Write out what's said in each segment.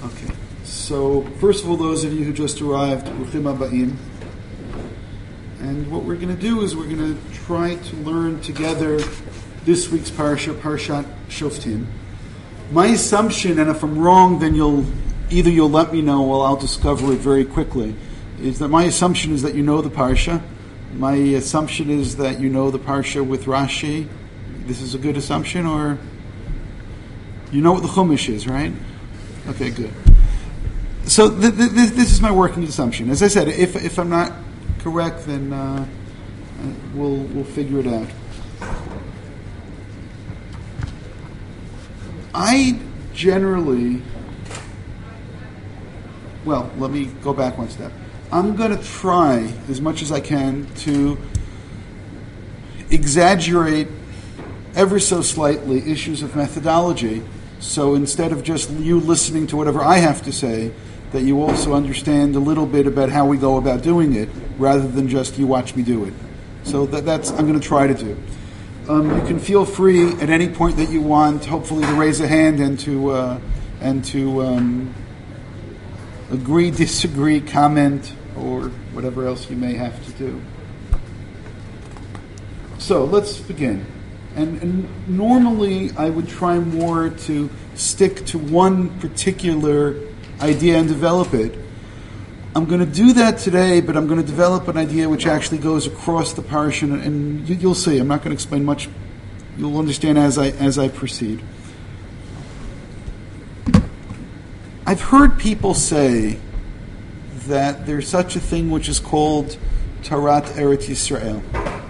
Okay. So, first of all, those of you who just arrived, Bruchim Habayim. And what we're going to do is we're going to try to learn together this week's parasha, Parshat Shoftim. My assumption, and if I'm wrong, then you'll let me know or I'll discover it very quickly, is that my assumption is that you know the parsha. My assumption is that you know the parsha with Rashi. This is a good assumption, or you know what the Chumash is, right? Okay, good. So this is my working assumption. As I said, if I'm not correct, then we'll figure it out. I generally, let me go back one step. I'm going to try as much as I can to exaggerate ever so slightly issues of methodology. So instead of just you listening to whatever I have to say, that you also understand a little bit about how we go about doing it, rather than just you watch me do it. So that's I'm going to try to do. You can feel free at any point that you want, hopefully, to raise a hand and to agree, disagree, comment, or whatever else you may have to do. So let's begin. And normally I would try more to stick to one particular idea and develop it. I'm going to do that today, but I'm going to develop an idea which actually goes across the parsha, and you'll see. I'm not going to explain much. You'll understand as I proceed. I've heard people say that there's such a thing which is called Tarat Eretz Yisrael.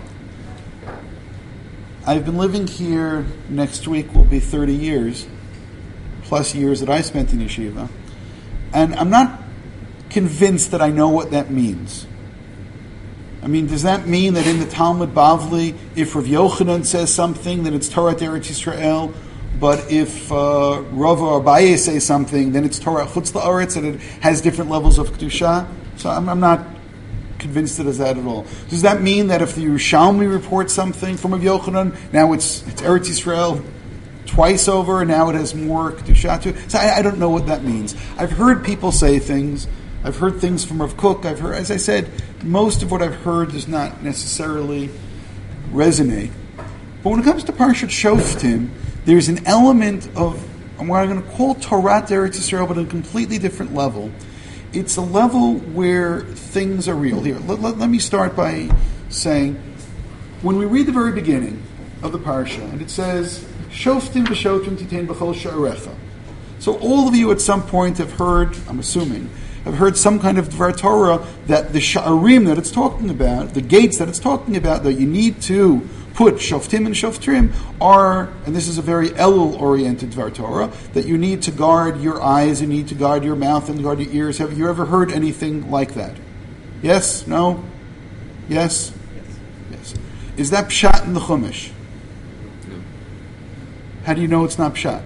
I've been living here, next week will be 30 years, plus years that I spent in yeshiva, and I'm not convinced that I know what that means. I mean, does that mean that in the Talmud Bavli, if Rav Yochanan says something, then it's Torah Eretz Yisrael, but if Rav or Abaye says something, then it's Torah Chutz La'aretz, and it has different levels of Kedusha? So I'm not convinced it is that at all. Does that mean that if the Yerushalmi reports something from Rav Yochanan, now it's Eretz Yisrael twice over, and now it has more Kedusha to it? So I don't know what that means. I've heard people say things. I've heard things from Rav Kook. I've heard, as I said, most of what I've heard does not necessarily resonate. But when it comes to Parshat Shoftim, there's an element of what I'm going to call Torah Eretz Yisrael, but on a completely different level. It's a level where things are real. Here, let me start by saying, when we read the very beginning of the Parsha, and it says, Shoftim v'shoftim titein b'chol sha'arecha. So all of you at some point have heard, I'm assuming, have heard some kind of Dvar Torah that the sha'arim that it's talking about, the gates that it's talking about, that you need to put shoftim and shoftrim are, and this is a very Elul-oriented Dvar Torah, that you need to guard your eyes, you need to guard your mouth and guard your ears. Have you ever heard anything like that? Yes? No? Yes? Yes. Is that pshat in the Chumash? No. How do you know it's not pshat?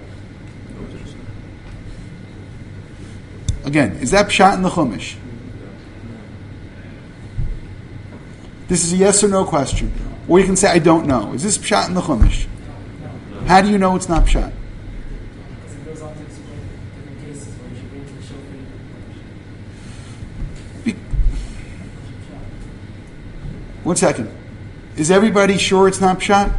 Again, is that pshat in the Chumash? This is a yes or no question. Or you can say, I don't know. Is this pshat in the Chumash? How do you know it's not pshat? Because it goes on to explain different cases where you should bring to the shoftim. One second. Is everybody sure it's not pshat?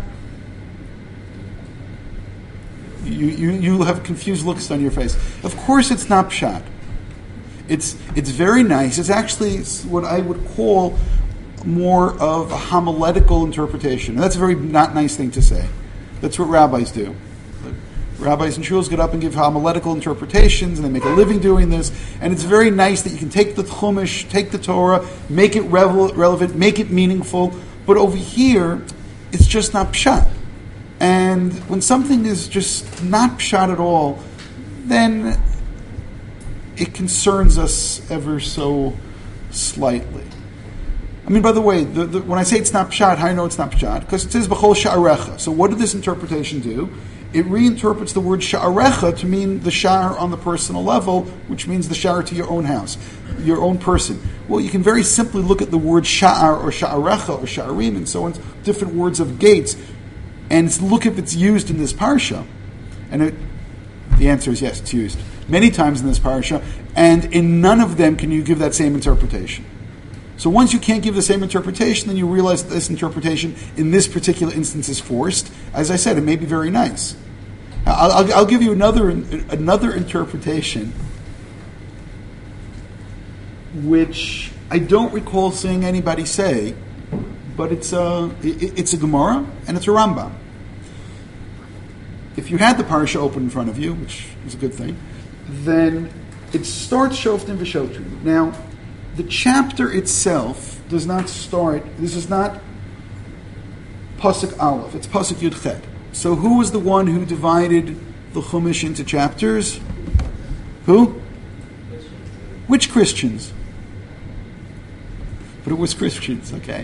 You have confused looks on your face. Of course it's not pshat. It's very nice. It's actually what I would call more of a homiletical interpretation. And that's a very not nice thing to say. That's what rabbis do. Rabbis and shuls get up and give homiletical interpretations, and they make a living doing this. And it's very nice that you can take the Chumash, take the Torah, make it relevant, make it meaningful. But over here, it's just not pshat. And when something is just not pshat at all, then it concerns us ever so slightly. I mean, by the way, when I say it's not pshat, how do I know it's not pshat? Because it says b'chol sha'arecha. So what did this interpretation do? It reinterprets the word sha'arecha to mean the sha'ar on the personal level, which means the sha'ar to your own house, your own person. Well, you can very simply look at the word sha'ar or sha'arecha or sha'arim and so on, different words of gates, and look if it's used in this parsha. And the answer is yes, it's used. many times in this parasha, and in none of them can you give that same interpretation. So once you can't give the same interpretation, then you realize that this interpretation in this particular instance is forced. As I said, it may be very nice. I'll give you another interpretation, which I don't recall seeing anybody say, but it's a Gemara and it's a Rambam. If you had the parsha open in front of you, which is a good thing, then it starts Shoftim v'Shotrim. Now, the chapter itself does not start. This is not Pasuk Aleph. It's Pasuk Yud Chet. So, who was the one who divided the Chumash into chapters? Who? Which Christians? But it was Christians. Okay.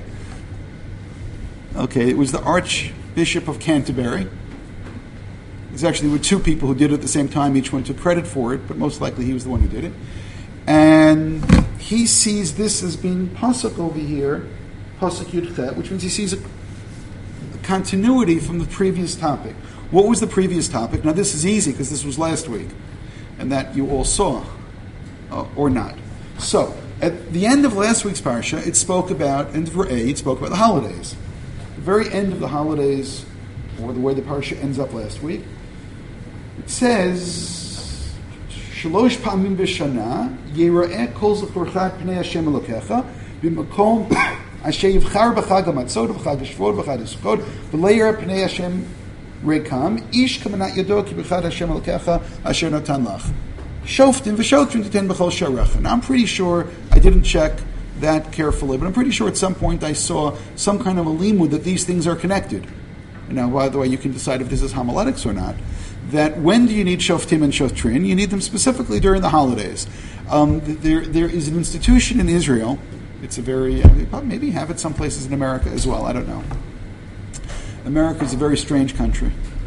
It was the Archbishop of Canterbury. There actually were two people who did it at the same time. Each one took credit for it, but most likely he was the one who did it. And he sees this as being pasuk over here, pasuk Yud Chet, which means he sees a continuity from the previous topic. What was the previous topic? Now this is easy because this was last week, and that you all saw, or not. So at the end of last week's parsha, it spoke about the holidays. The very end of the holidays, or the way the parsha ends up last week, it says, Shalosh pa'amim b'shana yira'eh kol zechorcha pnei Hashem Elokecha b'makom asher yivchar b'chag hamatzot b'chag hashvot b'chag hasukkot v'leir pnei Hashem rekam ish kamanat yado ki b'chad Hashem Elokecha asher natan lach shoftim v'shotrim titen b'chol sharecha. Now I'm pretty sure, I didn't check that carefully, but I'm pretty sure at some point I saw some kind of a limud that these things are connected. Now, by the way, you can decide if this is homiletics or not. That when do you need shoftim and shotrin? You need them specifically during the holidays. There is an institution in Israel. It's a very, maybe have it some places in America as well. I don't know. America is a very strange country.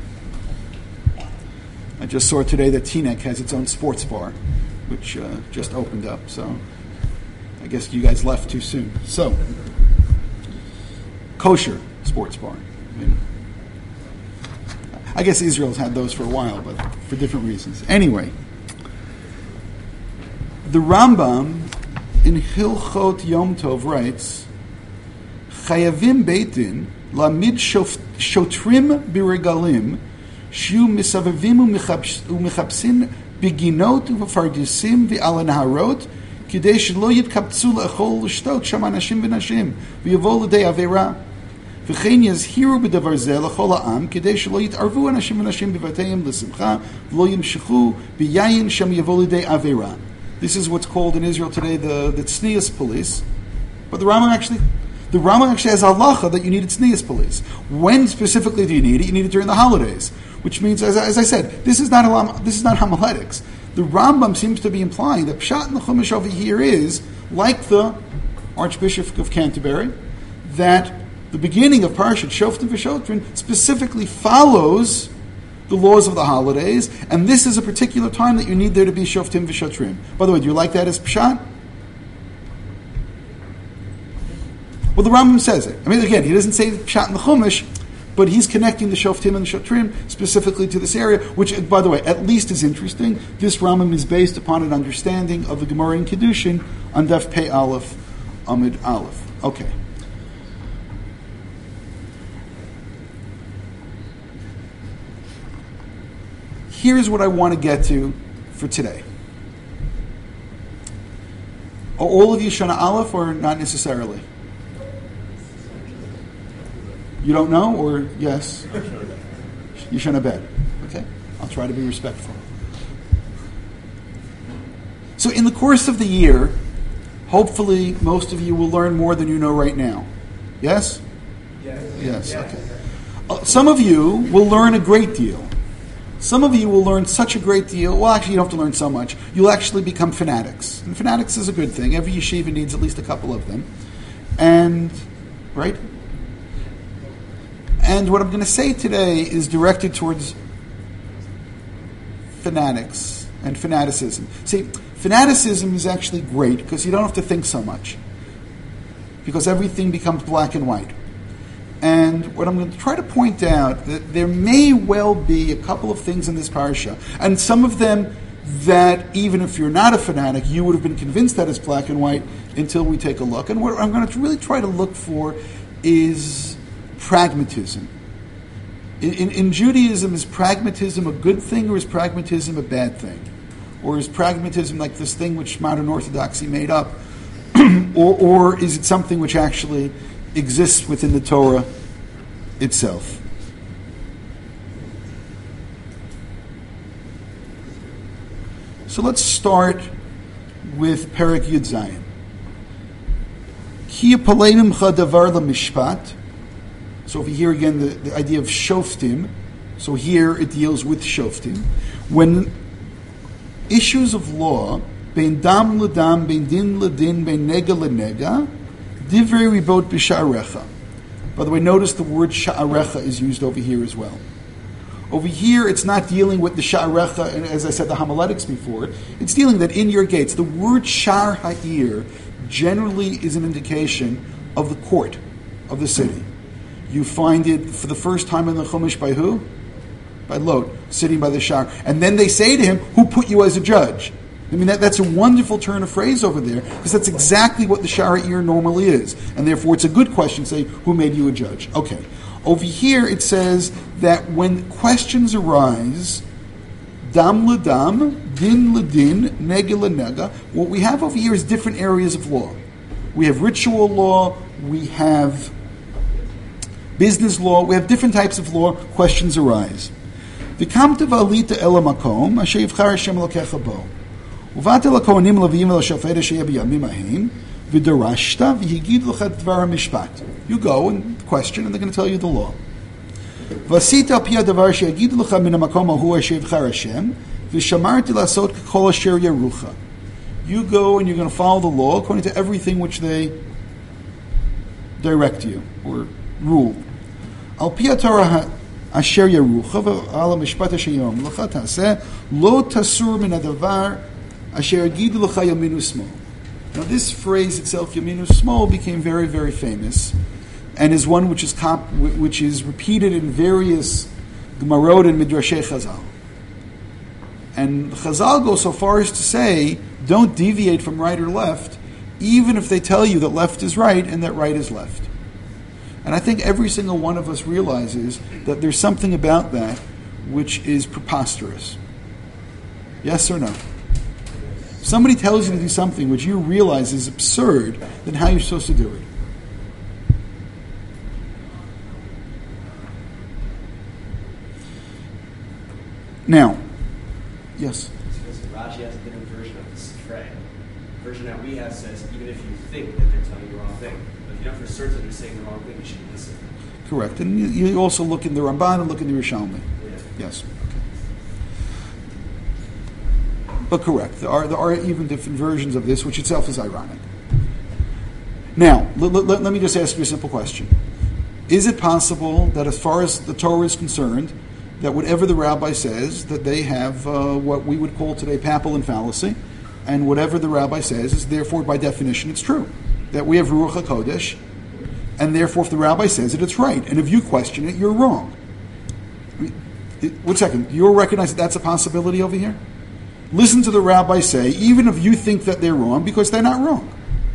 I just saw today that Teaneck has its own sports bar, which just opened up. So I guess you guys left too soon. So, kosher sports bar. I guess Israel's had those for a while, but for different reasons. Anyway, the Rambam in Hilchot Yom Tov writes, Chayavim beitin lamid shotrim biregalim shiu misavavim umechapsin beginot ufardisim v'al naharot kidei shelo yitkaptzu le'echol l'shtot sham anashim v'nashim v'yavo l'dei avera וכן יזהירו בדבר זה לכל העם, כדי שלא יתערבו אנשים ונשים בבתיהם לשמחה, ולא ימשכו ביין שם יבוא לידי עבירה. This is what's called in Israel today the tznius police. But the Rambam actually has a halacha that you need a tznius police. When specifically do you need it? You need it during the holidays, which means, as I said, this is not homiletics. The Rambam seems to be implying that Pshat in the Chumash over here is like the Archbishop of Canterbury, that the beginning of Parshat Shoftim v'Shotrim specifically follows the laws of the holidays, and this is a particular time that you need there to be Shoftim v'Shotrim. By the way, do you like that as Pshat? Well, the Rambam says it. I mean, again, he doesn't say Pshat in the Chumash, but he's connecting the Shoftim and the Shotrim specifically to this area, which, by the way, at least is interesting. This Rambam is based upon an understanding of the Gemara in Kiddushin on Daf Pei Aleph, Amid Aleph. Okay. Here's what I want to get to for today. Are all of you Shana Aleph or not necessarily? You don't know or yes? You Shana Bet. Okay. I'll try to be respectful. So in the course of the year, hopefully most of you will learn more than you know right now. Yes? Yes. Okay. Some of you will learn a great deal. Some of you will learn such a great deal. Well, actually, you don't have to learn so much. You'll actually become fanatics. And fanatics is a good thing. Every yeshiva needs at least a couple of them. And, right? And what I'm going to say today is directed towards fanatics and fanaticism. See, fanaticism is actually great because you don't have to think so much. Because everything becomes black and white. And what I'm going to try to point out, that there may well be a couple of things in this parasha, and some of them that even if you're not a fanatic, you would have been convinced that it's black and white until we take a look. And what I'm going to really try to look for is pragmatism. In Judaism, is pragmatism a good thing or is pragmatism a bad thing? Or is pragmatism like this thing which modern orthodoxy made up? or is it something which actually exists within the Torah itself? So let's start with Perek Yud Zayin. Ki yapalei mimcha davar lemishpat. So over here again, the idea of shoftim. So here it deals with shoftim. When issues of law, bein dam ledam, bein din ledin, bein nega lenega, divrei ribot b'sha'arecha. By the way, notice the word sha'arecha is used over here as well. Over here, it's not dealing with the sha'arecha, and as I said, the homiletics before. It's dealing that in your gates. The word sha'ar ha'ir generally is an indication of the court of the city. You find it for the first time in the Chumash by who? By Lot, sitting by the sha'ar. And then they say to him, who put you as a judge? I mean, that's a wonderful turn of phrase over there, because that's exactly what the sha'ar ha'ir normally is. And therefore, it's a good question to say, who made you a judge? Okay. Over here, it says that when questions arise, dam ledam, din ledin, nega lenega, what we have over here is different areas of law. We have ritual law, we have business law, we have different types of law, questions arise. V'kamta v'alita el hamakom, asher yivchar Hashem elokecha bo. Uvat el hakohanim leviyim el hashofet asher b'yamim hahem, v'darashta v'higid l'cha dvar hamishpat. You go and question, and they're going to tell you the law. V'asita al pi hadavar she'yagid l'cha min hamakom ahu asher yivchar Hashem, v'shamarti l'asot k'kol asher yarucha. You go and you're going to follow the law according to everything which they direct you or rule. Al pi haTorah asher yarucha v'al hamishpat asher yom l'cha ta'aseh lo tasur min hadavar asher yagid l'cha yaminu smol. Now this phrase itself, Yaminu Smol, became very, very famous, and is one which is repeated in various Gemarot and Midrashei Chazal. And Chazal go so far as to say, don't deviate from right or left, even if they tell you that left is right and that right is left. And I think every single one of us realizes that there's something about that which is preposterous. Yes or no? Somebody tells you to do something which you realize is absurd, then how are you supposed to do it? Now, yes? Because Rashi has a different version of this phrase. The version that we have says, even if you think that they're telling you the wrong thing, but if you know for certain they're saying the wrong thing, you should listen. Correct. And you also look in the Ramban and look in the Rishalmi. Yeah. Yes. But correct, there are even different versions of this, which itself is ironic. Now, let me just ask you a simple question. Is it possible that as far as the Torah is concerned, that whatever the rabbi says, that they have what we would call today papal and fallacy, and whatever the rabbi says is therefore by definition it's true? That we have Ruach HaKodesh, and therefore if the rabbi says it, it's right, and if you question it, you're wrong. One second, you'll recognize that that's a possibility over here? Listen to the rabbi say, even if you think that they're wrong, because they're not wrong.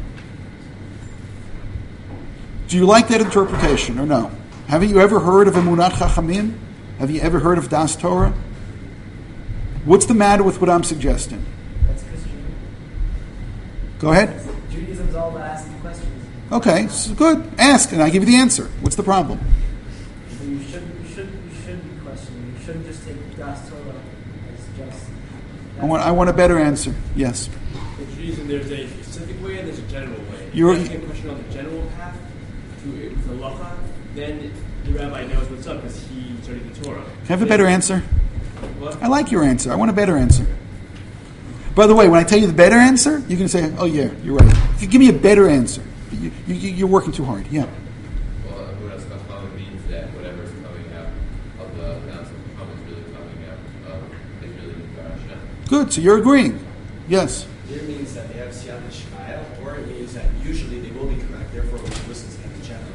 Do you like that interpretation or no? Haven't you ever heard of Emunat Chachamim? Have you ever heard of Das Torah? What's the matter with what I'm suggesting? That's Christian. Go ahead. Judaism's all about asking questions. Okay, so good. Ask, and I give you the answer. What's the problem? So you should be questioning. You shouldn't just take Das Torah as just. I want a better answer. Yes. In Judaism, there's a specific way and there's a general way. You're asking a question on the general path to halacha, then the rabbi knows what's up because he studied the Torah. Can I have a better answer? What? I like your answer. I want a better answer. By the way, when I tell you the better answer, you can say, "Oh yeah, you're right." If you give me a better answer, you're working too hard. Yeah. Well, Emunat Chachamim means that whatever's coming out of the Council of Chacham is really coming out of really Hashem. Good. So you're agreeing. Yes. Either means that they have Siyat Shmaya, or it means that usually they will be correct, therefore we should listen to them in general.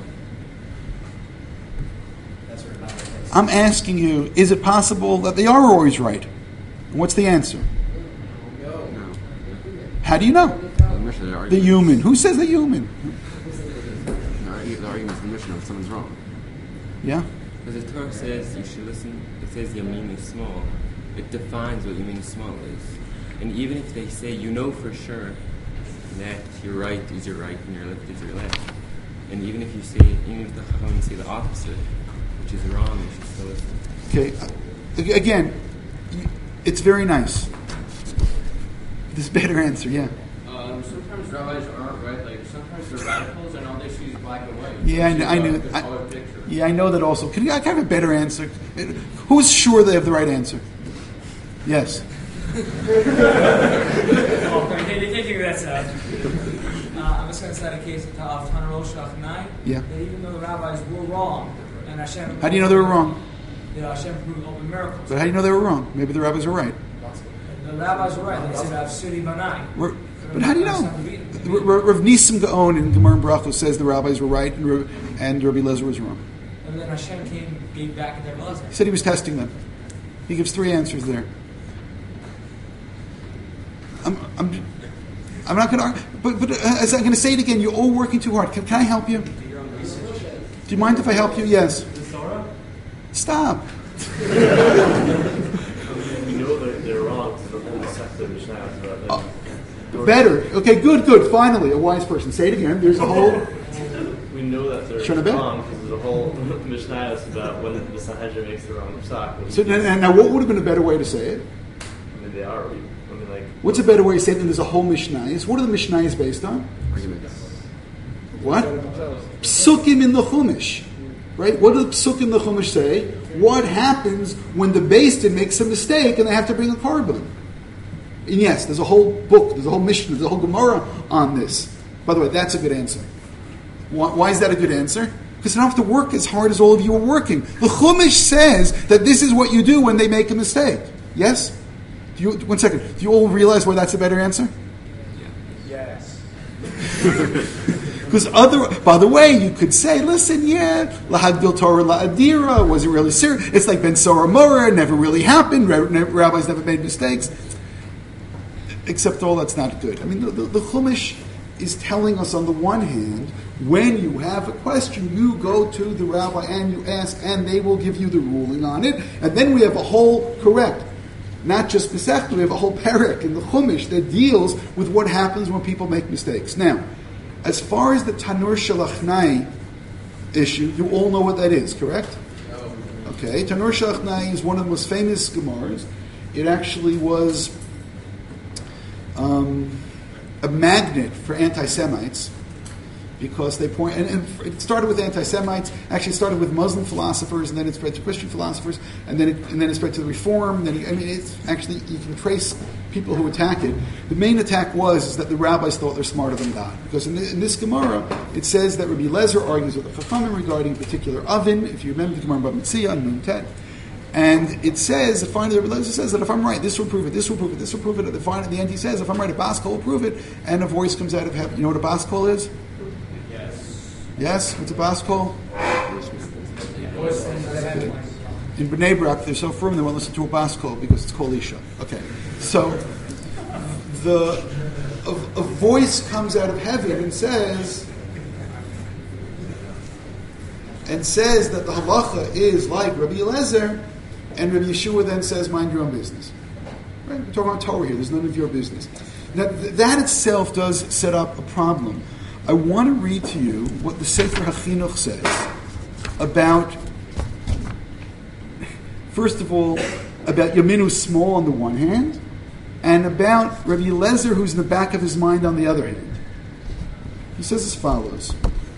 That's what rabbi says. I'm asking you, is it possible that they are always right? And what's the answer? How do you know? The Mishnah, the The argument. human. Who says the human? The argument is the Mishnah if someone's wrong. Yeah. Because the Torah says you should listen. It says Yamin is small. It defines what Yamin small is. And even if they say you know for sure that your right is your right and your left is your left, and even if the Chachamim say the opposite, which is wrong, you should still listen. Okay. Again, it's very nice. This better answer, yeah. Sometimes rabbis aren't right. Like sometimes they're radicals and all they see is black and white. Yeah, I know. I know that also. Can I have a better answer? Who's sure they have the right answer? Yes. They can't figure that out. I'm just going to cite a case of Tanur Rosh Hashanah. Yeah. That even though the rabbis were wrong, and Hashem. How do you know they were wrong? Hashem proved open miracles. But how do you know they were wrong? Maybe the rabbis were right. The rabbis were right. They said Avsuri Banai. But how do you know? Rav Nisim Gaon in Gemara and Brachos says the rabbis were right and Rabbi Lezer was wrong. And then Hashem gave back to Rabbi Lezer. He said he was testing them. He gives 3 answers there. I'm not going to argue, but as I'm going to say it again, you're all working too hard. Can I help you? Do you mind if I help you? Yes. Stop. We know that they're wrong, so the whole sect of Mishnah. Better. Okay, good. Finally, a wise person. Say it again. There's a whole... We know that they're wrong because there's a whole Mishnah is about when the Sanhedrin makes the wrong psak. So now, what would have been a better way to say it? I mean, they are. What's a better way to say it than there's a whole Mishnayos? What are the Mishnayos based on? What? Psukim in the Chumash. Right? What do the Psukim in the Chumash say? What happens when the Beis Din makes a mistake and they have to bring a carbon? And yes, there's a whole book, there's a whole Mishnah, there's a whole Gemara on this. By the way, that's a good answer. Why is that a good answer? Because you don't have to work as hard as all of you are working. The Chumash says that this is what you do when they make a mistake. Yes? One second. Do you all realize why that's a better answer? Yes. Because by the way, you could say, listen, lahagdil Torah la'adira, wasn't really serious. It's like Ben Sora Mora, never really happened. Rabbis never made mistakes. Except all that's not good. I mean, the Chumash is telling us on the one hand, when you have a question, you go to the rabbi and you ask, and they will give you the ruling on it. And then we have a whole correct. Not just Masechta, we have a whole parak in the Chumash that deals with what happens when people make mistakes. Now, as far as the Tanur Shalachnai issue, you all know what that is, correct? Okay, Tanur Shalachnai is one of the most famous Gemaras. It actually was a magnet for anti-Semites because they point, and it started with anti-Semites. Actually, it started with Muslim philosophers, and then it spread to Christian philosophers, and then it spread to the Reform. It's actually, you can trace people who attack it. The main attack is that the rabbis thought they're smarter than God, because in this Gemara it says that Rabbi Lezer argues with the Chachamim regarding a particular oven. If you remember the Gemara Bava Metzia on Nun Tet. And it says, finally, Rabbi Lezer says that if I'm right, this will prove it, this will prove it, this will prove it. At the end, he says, if I'm right, a bas kol will prove it, and a voice comes out of heaven. You know what a bas kol is? Yes? What's a bas kol? In Bnei Brak, they're so firm they won't listen to a bas kol because it's kol isha. Okay. So, a voice comes out of heaven and says that the halacha is like Rabbi Eliezer, and Rabbi Yeshua then says, mind your own business. Right? We're talking about Torah here. There's none of your business. Now, that itself does set up a problem. I want to read to you what the Sefer HaChinuch says about, first of all, about Yaminu small on the one hand, and about Rabbi Eliezer, who's in the back of his mind on the other hand. He says as follows.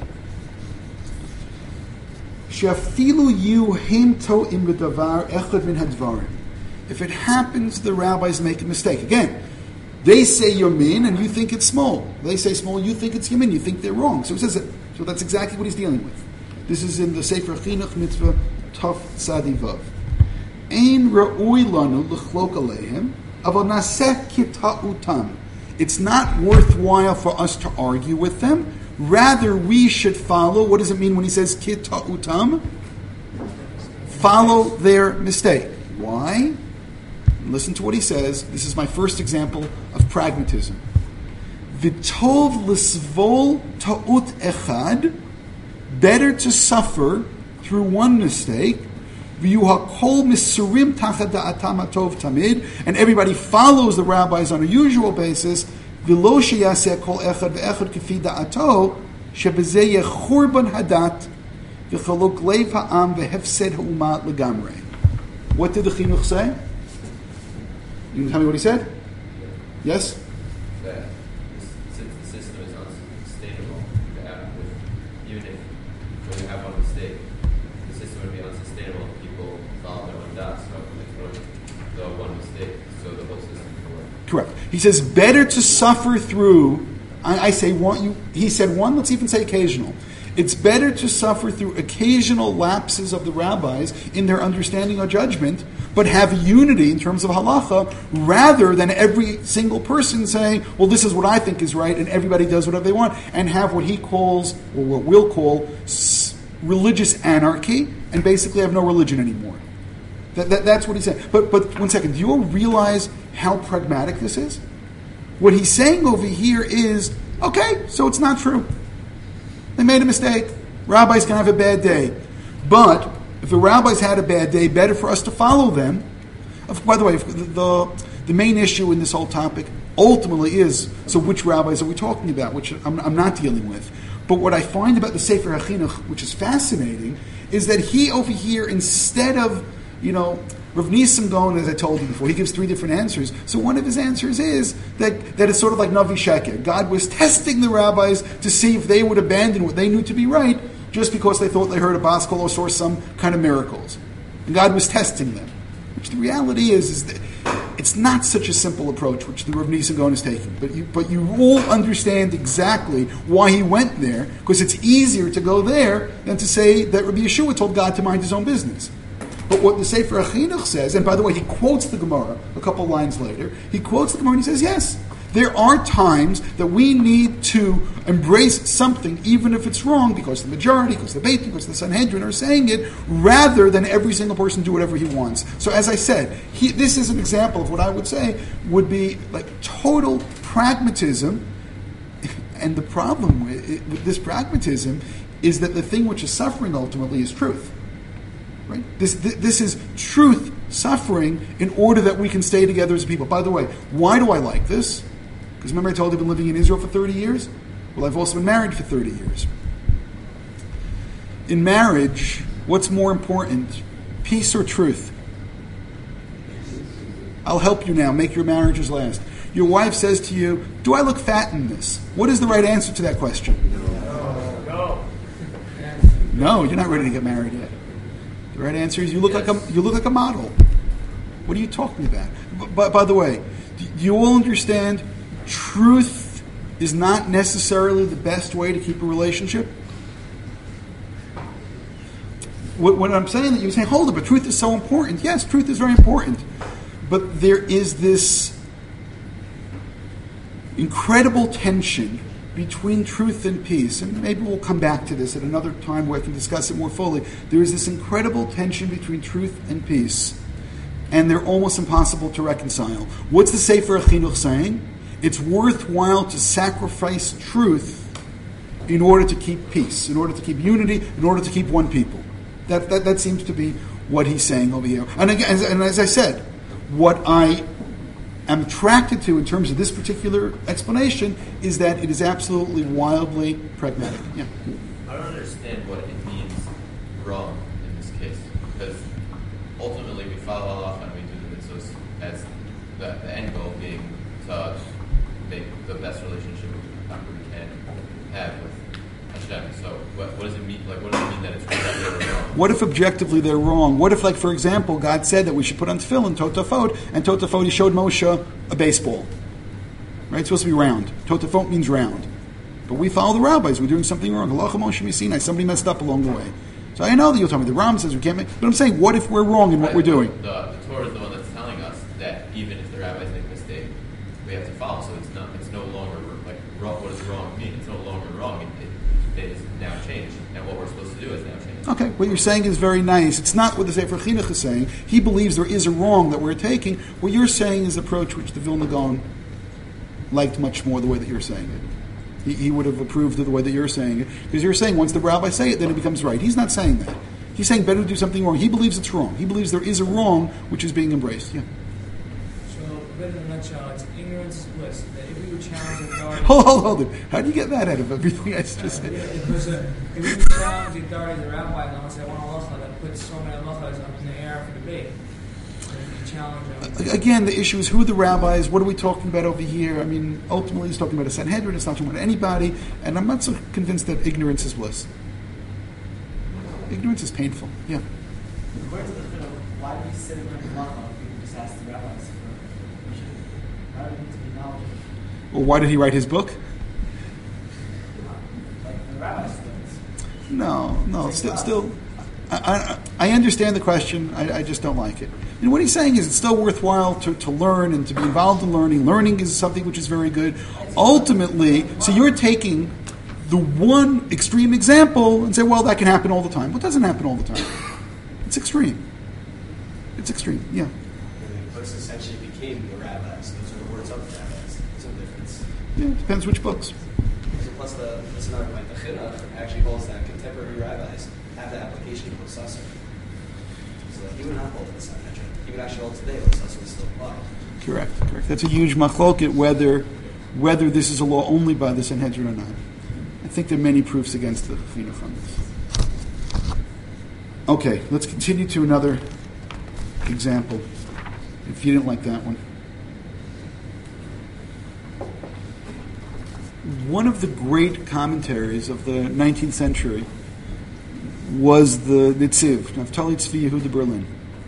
If it happens, the rabbis make a mistake. Again, they say yamin and you think it's small. They say small, you think it's yamin. You think they're wrong. So he says it. So that's exactly what he's dealing with. This is in the Sefer Chinuch Mitzvah Tov Tzadi Vav. Ein ra'ui lanu l'chlok aleihem, aval naseh kita'utam. It's not worthwhile for us to argue with them. Rather, we should follow. What does it mean when he says kita'utam? Follow their mistake. Why? Listen to what he says. This is my first example of pragmatism. V'tov l'svol ta'ut echad, better to suffer through one mistake, v'yuhakol misurim tachad da'atam hatov tamid, and everybody follows the rabbis on a usual basis, v'lo sheyaseh kol echad v'echad k'fi da'ato, shebezeh yechurban hadat, v'chaluk leiv ha'am v'hefsed ha'umat legamrei. What did the chinuch say? You can tell me what he said? Yes? That since the system is unsustainable, even if when you have one mistake, the system would be unsustainable if people follow their own dots. So it's the one mistake, so the whole system can work. Correct. He says better to suffer through. I say one. He said one. Let's even say occasional. It's better to suffer through occasional lapses of the rabbis in their understanding or judgment, but have unity in terms of halacha, rather than every single person saying, well, this is what I think is right, and everybody does whatever they want, and have what he calls, or what we'll call, religious anarchy, and basically have no religion anymore. That's what he's saying. But 1 second, do you all realize how pragmatic this is? What he's saying over here is, okay, so it's not true. They made a mistake. Rabbis can have a bad day. But if the rabbis had a bad day, better for us to follow them. By the way, the main issue in this whole topic ultimately is, so which rabbis are we talking about, which I'm not dealing with. But what I find about the Sefer HaChinuch, which is fascinating, is that he over here, instead of, Rav Nissim Gaon, as I told you before, he gives 3 different answers. So one of his answers is that it's sort of like Navi Sheker. God was testing the rabbis to see if they would abandon what they knew to be right just because they thought they heard a Baskol or saw some kind of miracles. And God was testing them. Which the reality is that it's not such a simple approach which the Rav Nissim Gaon is taking. But you all understand exactly why he went there, because it's easier to go there than to say that Rabbi Yeshua told God to mind his own business. But what the Sefer HaChinuch says, and by the way, he quotes the Gemara a couple lines later, he quotes the Gemara and he says, yes, there are times that we need to embrace something, even if it's wrong, because the majority, because the Beit, because the Sanhedrin are saying it, rather than every single person do whatever he wants. So as I said, this is an example of what I would say would be like total pragmatism, and the problem with this pragmatism is that the thing which is suffering ultimately is truth. Right? This is truth suffering in order that we can stay together as people. By the way, why do I like this? Because remember I told you I've been living in Israel for 30 years? Well, I've also been married for 30 years. In marriage, what's more important, peace or truth? I'll help you now. Make your marriages last. Your wife says to you, do I look fat in this? What is the right answer to that question? No, you're not ready to get married yet. The right answer is you look like a model. What are you talking about? But by the way, do you all understand truth is not necessarily the best way to keep a relationship? What I'm saying that you're saying, hold it, but truth is so important. Yes, truth is very important. But there is this incredible tension between truth and peace, and maybe we'll come back to this at another time where I can discuss it more fully. There is this incredible tension between truth and peace, and they're almost impossible to reconcile. What's the Sefer HaChinuch saying? It's worthwhile to sacrifice truth in order to keep peace, in order to keep unity, in order to keep one people. That seems to be what he's saying over here. And again, and as I said, what I am attracted to in terms of this particular explanation is that it is absolutely wildly pragmatic. Yeah. I don't understand what it means wrong in this case, because ultimately we follow halacha and we do the mitzvahs as the end goal being to make the best relationship we can have with Hashem. So what does it mean? Like, what does it mean that it's objectively wrong? What if objectively they're wrong? What if, like, for example, God said that we should put on tefillin, totafot, and totafot, he showed Moshe a baseball. Right? It's supposed to be round. Totafot means round. But we follow the rabbis. We're doing something wrong. Halacha Moshe Misinai. Somebody messed up along the way. So I know that you'll tell me the Ram says we can't make... But I'm saying, what if we're wrong in what we're doing? The Torah is the one that's telling us that even if the rabbis make a mistake, we have to follow. So it's no longer, like, wrong. What does wrong mean? It's no longer wrong. It is now changed. And what we're supposed to do is now change. Okay, what you're saying is very nice. It's not what the Sefer Chinuch is saying. He believes there is a wrong that we're taking. What you're saying is the approach which the Vilna Gaon liked much more the way that you're saying it. He would have approved of the way that you're saying it, because you're saying once the rabbi say it, then it becomes right. He's not saying that. He's saying better to do something wrong. He believes it's wrong. He believes there is a wrong which is being embraced. Yeah. So, in a nutshell, it's ignorance is bliss. That if we would challenge authority... Hold it. How do you get that out of everything I just said? Because if we would challenge the authority of the rabbi and say, I want a halacha that puts so many halachas up in the air for debate. Again, the issue is who are the rabbis, what are we talking about over here? I mean, ultimately he's talking about a Sanhedrin, it's not talking about anybody, and I'm not so convinced that ignorance is bliss. Ignorance is painful, yeah. According to the Chilul, why do we sit in the halacha if we just ask the rabbis for permission? Why do we need to be knowledgeable? Well, why did he write his book? Like the rabbis do. No, still, I understand the question, I just don't like it. And what he's saying is it's still worthwhile to learn and to be involved in learning. Learning is something which is very good. Ultimately, so you're taking the one extreme example and say, well, that can happen all the time. Well, it doesn't happen all the time. It's extreme. It's extreme, yeah. And the books essentially became the rabbis. Those are the words of the rabbis. There's no difference. Yeah, it depends which books. So plus, that's another point. The Chinuch actually holds that contemporary rabbis have the application of Osasser. So that he would not hold the Sanhedrin. He would actually hold today, Osasser would still apply. Correct. That's a huge machloket whether this is a law only by the Sanhedrin or not. I think there are many proofs against the Chinuch on this. Okay, let's continue to another example, if you didn't like that one. One of the great commentaries of the 19th century was the Nitziv, Naftali Tzvi Yehuda Berlin.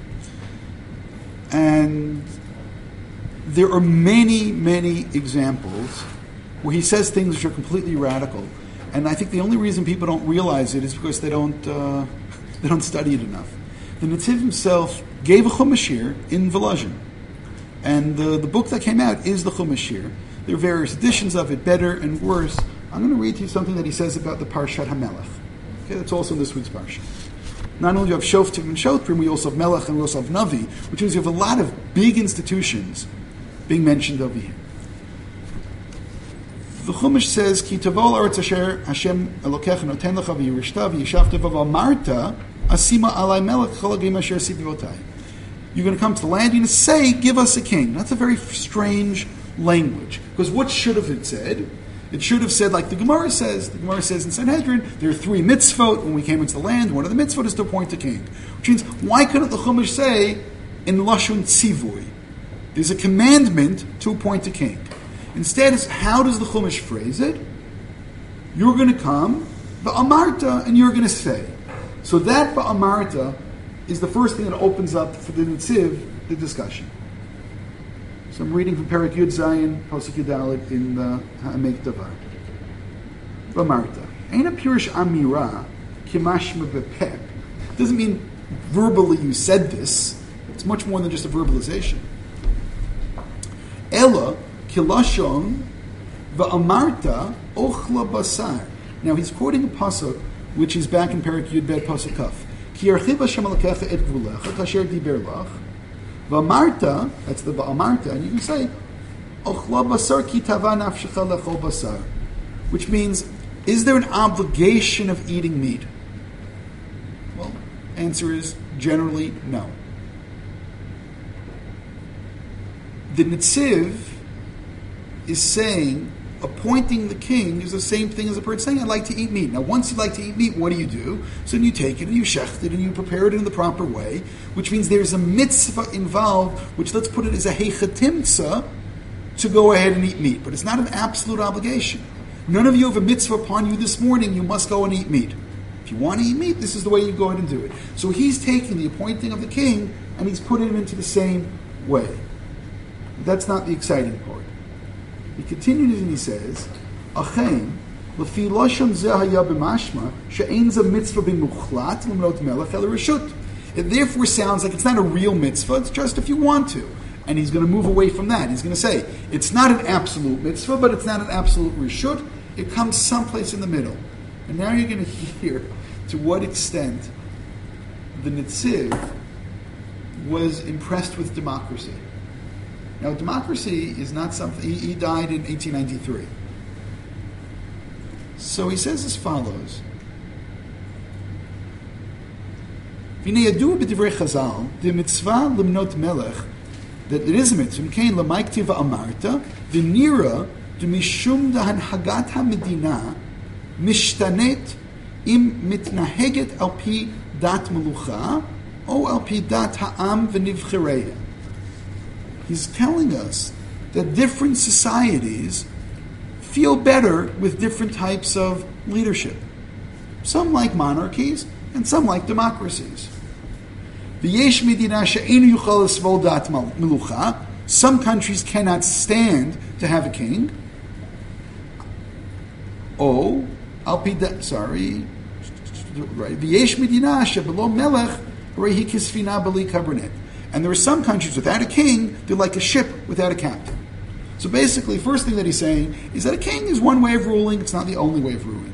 And there are many, many examples where he says things which are completely radical. And I think the only reason people don't realize it is because they don't study it enough. The Nitziv himself gave a Chumash Shir in Volozhin. And the book that came out is the Chumash Shir. There are various editions of it, better and worse. I'm going to read to you something that he says about the Parshat HaMelech. Okay, that's also in this week's Parsha. Not only do you have Shoftim and Shotrim, we also have Melech and we also have Navi, which means you have a lot of big institutions being mentioned over here. The Chumash says, Ki tavol aretz asher Hashem Elokecha noten lecha v'yirishta v'yishavta v'amarta asima alai melech cholagim asher sibivotai. You're going to come to the land, you're going to say, give us a king. That's a very strange language. Because what should have it said? It should have said, like the Gemara says. The Gemara says in Sanhedrin, there are 3 mitzvot when we came into the land. One of the mitzvot is to appoint a king. Which means, why couldn't the Chumash say in Lashon Tzivui? There's a commandment to appoint a king. Instead, how does the Chumash phrase it? You're going to come, va'amarta, and you're going to say. So that va'amarta is the first thing that opens up for the Nitziv, the discussion. So I'm reading from Perek Yud Zayin, Pasuk Yudalit in the Ha'amek Davar. Va'amarta. Ain't a purish amira, kimashma bepeh. Doesn't mean verbally you said this. It's much more than just a verbalization. Ella, kilashon va'amarta ochla basar. Now he's quoting a pasuk which is back in Perek Yud Bet Pasuk Kaf. Ki yarchiv Hashem Elokecha et gvulecha kasher diber lach va'amarta. That's the va'amarta, and you can say ochla basar ki tava nafshecha lechol basar, which means, is there an obligation of eating meat? Well, answer is generally no. The Nitziv is saying appointing the king is the same thing as a person saying, I'd like to eat meat. Now, once you like to eat meat, what do? So then you take it and you shecht it and you prepare it in the proper way, which means there's a mitzvah involved, which let's put it as a heichatimtza to go ahead and eat meat. But it's not an absolute obligation. None of you have a mitzvah upon you this morning, you must go and eat meat. If you want to eat meat, this is the way you go ahead and do it. So he's taking the appointing of the king and he's putting him into the same way. That's not the exciting part. He continues and he says, Achen, lefi lashon zeh haya b'mashma, she'ein ze mitzvah b'muchlat l'mnot melech el reshut. It therefore sounds like it's not a real mitzvah, it's just if you want to. And he's going to move away from that. He's going to say, it's not an absolute mitzvah, but it's not an absolute reshut. It comes someplace in the middle. And now you're going to hear to what extent the Nitziv was impressed with democracy. Now, democracy is not something. He died in 1893. So he says as follows. V'nei yadua b'divrei Chazal, the mitzvah limnot melech, that it is a mitzvah, m'kein l'may k'tiva amarta, v'nira d'mishum d'hanhagat ha'medina mishtanet im mitnaheget al pi dat melucha, o al pi dat ha'am v'nivchereya. He's telling us that different societies feel better with different types of leadership. Some like monarchies, and some like democracies. Some countries cannot stand to have a king. And there are some countries without a king, they're like a ship without a captain. So basically, first thing that he's saying is that a king is one way of ruling, it's not the only way of ruling.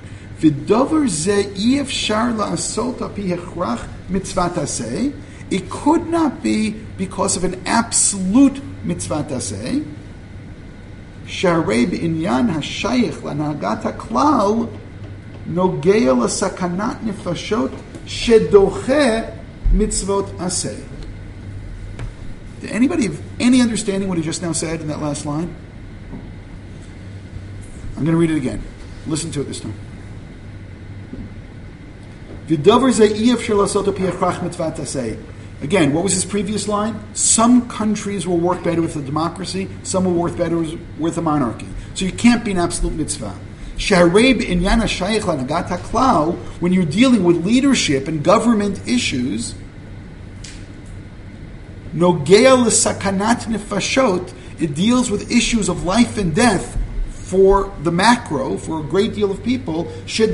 It could not be because of an absolute mitzvah taseh. Sharei b'inyan hashayich lanagat haklal nogea l'sakanat nefashot shedoche mitzvot aseh. Did anybody have any understanding what he just now said in that last line? I'm going to read it again. Listen to it this time. Again, what was his previous line? Some countries will work better with a democracy, some will work better with a monarchy. So you can't be an absolute mitzvah. When you're dealing with leadership and government issues, it deals with issues of life and death for the macro, for a great deal of people,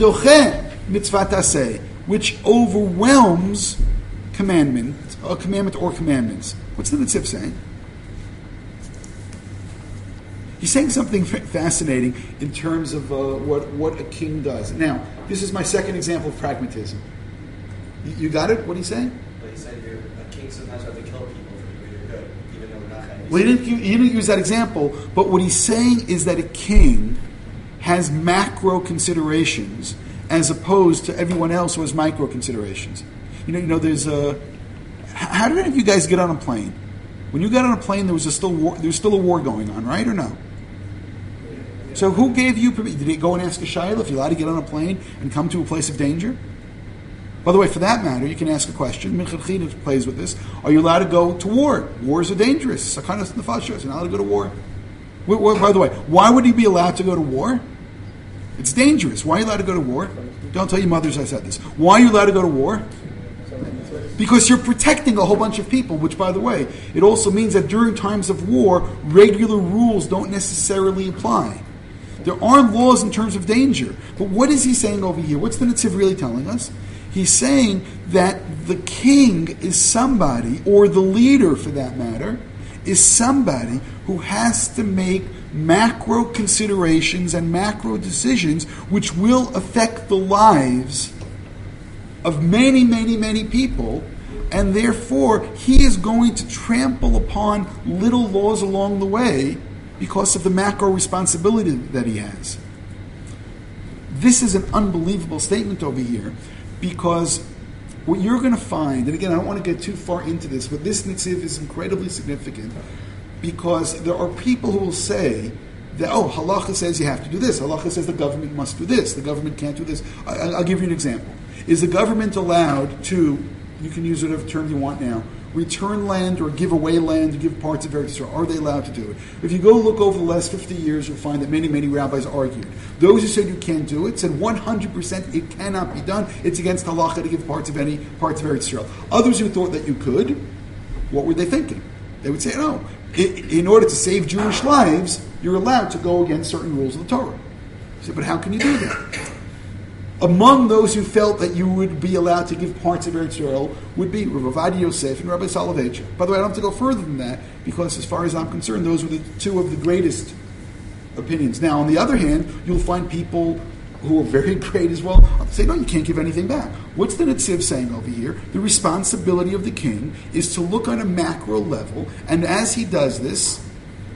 which overwhelms a commandment or commandments. What's the Netziv saying? He's saying something fascinating in terms of what a king does. Now, this is my second example of pragmatism. You got it? What he's saying? But he said a king sometimes has to kill people for the greater good, even though we're not going to. Well, he didn't use that example, but what he's saying is that a king has macro considerations as opposed to everyone else who has micro considerations. You know, there's a. How did any of you guys get on a plane? When you got on a plane, there was still a war going on, right or no? So who gave you permission? Did he go and ask a shayla if you're allowed to get on a plane and come to a place of danger? By the way, for that matter, you can ask a question. Minchad Chinuch plays with this. Are you allowed to go to war? Wars are dangerous. Sakanas nefashos. You're not allowed to go to war. By the way, why would he be allowed to go to war? It's dangerous. Why are you allowed to go to war? Don't tell your mothers I said this. Why are you allowed to go to war? Because you're protecting a whole bunch of people, which, by the way, it also means that during times of war, regular rules don't necessarily apply. There are laws in terms of danger. But what is he saying over here? What's the Netziv really telling us? He's saying that the king is somebody, or the leader for that matter, is somebody who has to make macro considerations and macro decisions which will affect the lives of many, many, many people, and therefore he is going to trample upon little laws along the way because of the macro responsibility that he has. This is an unbelievable statement over here, because what you're going to find, and again, I don't want to get too far into this, but this Netziv is incredibly significant, because there are people who will say that, halacha says you have to do this, halacha says the government must do this, the government can't do this. I'll give you an example. Is the government allowed to, you can use whatever term you want now, return land or give away land or give parts of Eretz Yisrael? Are they allowed to do it? If you go look over the last 50 years, you'll find that many, many rabbis argued. Those who said you can't do it said 100% it cannot be done. It's against halacha to give parts of Eretz Yisrael. Others who thought that you could, what were they thinking? They would say, no, in order to save Jewish lives, you're allowed to go against certain rules of the Torah. You say, but how can you do that? Among those who felt that you would be allowed to give parts of Eretz Yisrael would be Rav Ovadia Yosef and Rabbi Soloveitchik. By the way, I don't have to go further than that, because as far as I'm concerned, those were the two of the greatest opinions. Now, on the other hand, you'll find people who are very great as well say, no, you can't give anything back. What's the Netziv saying over here? The responsibility of the king is to look on a macro level, and as he does this,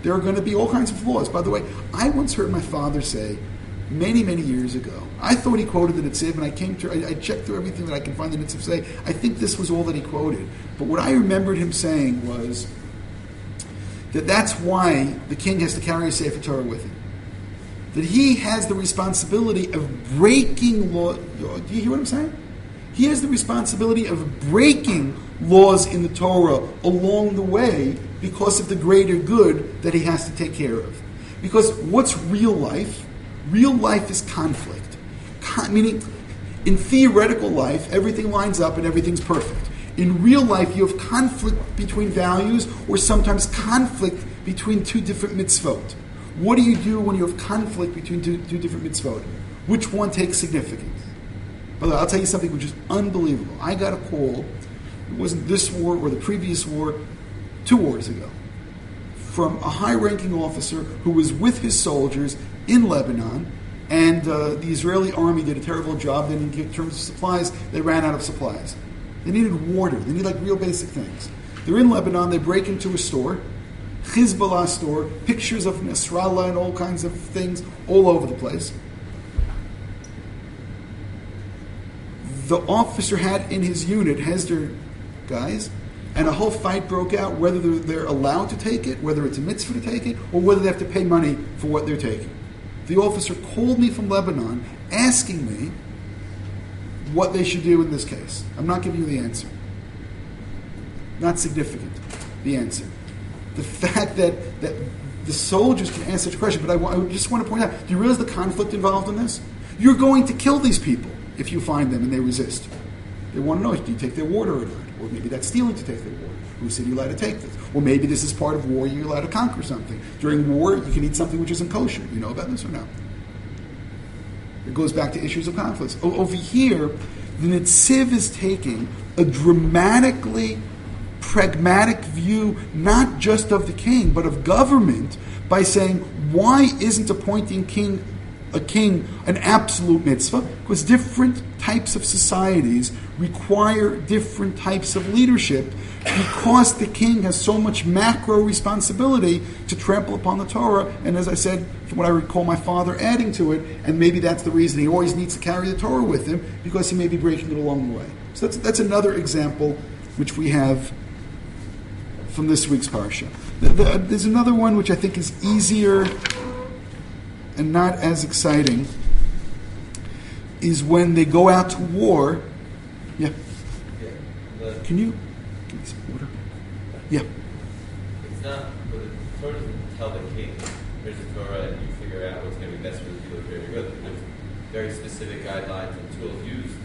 there are going to be all kinds of laws. By the way, I once heard my father say, many, many years ago, I thought he quoted the Netziv, and I checked through everything that I can find the Netziv say. I think this was all that he quoted. But what I remembered him saying was that that's why the king has to carry a Sefer Torah with him. That he has the responsibility of breaking law. Do you hear what I'm saying? He has the responsibility of breaking laws in the Torah along the way because of the greater good that he has to take care of. Because what's real life? Real life is conflict. Meaning, in theoretical life, everything lines up and everything's perfect. In real life, you have conflict between values or sometimes conflict between two different mitzvot. What do you do when you have conflict between two different mitzvot? Which one takes significance? By the way, I'll tell you something which is unbelievable. I got a call, it wasn't this war or the previous war, 2 wars ago, from a high-ranking officer who was with his soldiers in Lebanon, and the Israeli army did a terrible job. Then in terms of supplies, they ran out of supplies. They needed water. They need real basic things. They're in Lebanon. They break into a store, Hezbollah store, pictures of Nasrallah and all kinds of things all over the place. The officer had in his unit Hesder guys, and a whole fight broke out whether they're allowed to take it, whether it's a mitzvah to take it, or whether they have to pay money for what they're taking. The officer called me from Lebanon asking me what they should do in this case. I'm not giving you the answer. Not significant, the answer. The fact that the soldiers can answer such a question, but I just want to point out, do you realize the conflict involved in this? You're going to kill these people if you find them and they resist. They want to know, do you take their water or not? Or maybe that's stealing to take their water. Who said you're allowed to take this? Or maybe this is part of war, you're allowed to conquer something. During war, you can eat something which isn't kosher. You know about this or no? It goes back to issues of conflicts. Over here, the Netziv is taking a dramatically pragmatic view, not just of the king, but of government, by saying, why isn't appointing a king an absolute mitzvah? Because different types of societies require different types of leadership, because the king has so much macro responsibility to trample upon the Torah. And as I said, from what I recall my father adding to it, and maybe that's the reason he always needs to carry the Torah with him, because he may be breaking it along the way. So that's another example which we have from this week's parsha. There's another one which I think is easier and not as exciting, is when they go out to war. Yeah. Can you give me some water? Yeah. It's not, but the Torah doesn't tell the king, here's the Torah, and you figure out what's going to be best for the people of greater good. There's very specific guidelines and tools used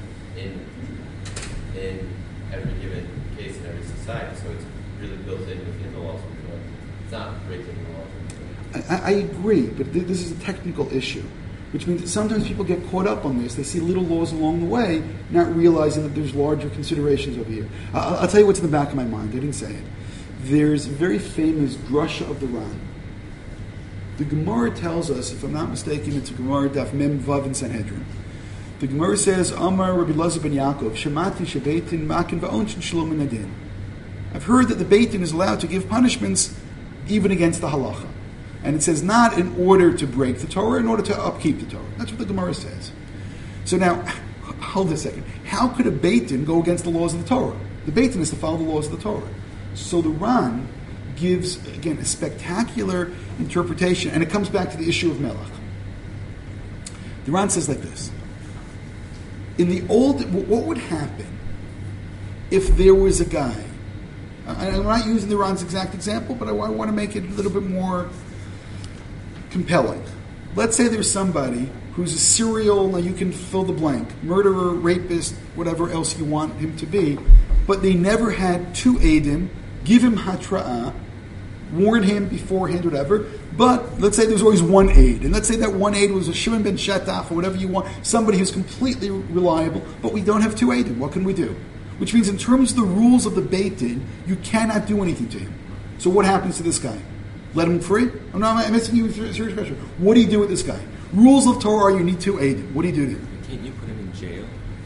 in every given case in every society, so it's really built in within the laws of the Torah. It's not breaking the laws of the Torah. I agree, but this is a technical issue, which means that sometimes people get caught up on this. They see little laws along the way, not realizing that there's larger considerations over here. I'll tell you what's in the back of my mind. I didn't say it. There's a very famous drasha of the Ran. The Gemara tells us, if I'm not mistaken, it's a Gemara Daf Mem Vav in Sanhedrin. The Gemara says, Amar Rabbi Elazar ben Yaakov, Shemati shebeitin makin va'onshin shalom min adin. I've heard that the Beit Din is allowed to give punishments even against the halacha. And it says not in order to break the Torah, in order to upkeep the Torah. That's what the Gemara says. So now, hold a second. How could a Beit Din go against the laws of the Torah? The Beit Din is to follow the laws of the Torah. So the Ran gives, again, a spectacular interpretation, and it comes back to the issue of Melech. The Ran says like this. In the old, what would happen if there was a guy, I'm not using the Ran's exact example, but I want to make it a little bit more compelling. Let's say there's somebody who's a serial, now you can fill the blank, murderer, rapist, whatever else you want him to be, but they never had 2 Eidim, give him hatra'ah, warn him beforehand, whatever, but let's say there's always 1 aid, and let's say that 1 aid was a Shimon ben Shetach, or whatever you want, somebody who's completely reliable, but we don't have 2 Eidim. What can we do? Which means in terms of the rules of the Beit Din, you cannot do anything to him. So what happens to this guy? Let him free? I'm asking you a serious question. What do you do with this guy? Rules of Torah are you need 2 Eidim. What do you do to him? Can't you put him in jail?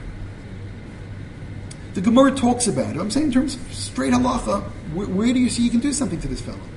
The Gemara talks about it. I'm saying in terms of straight halacha, where do you see you can do something to this fellow?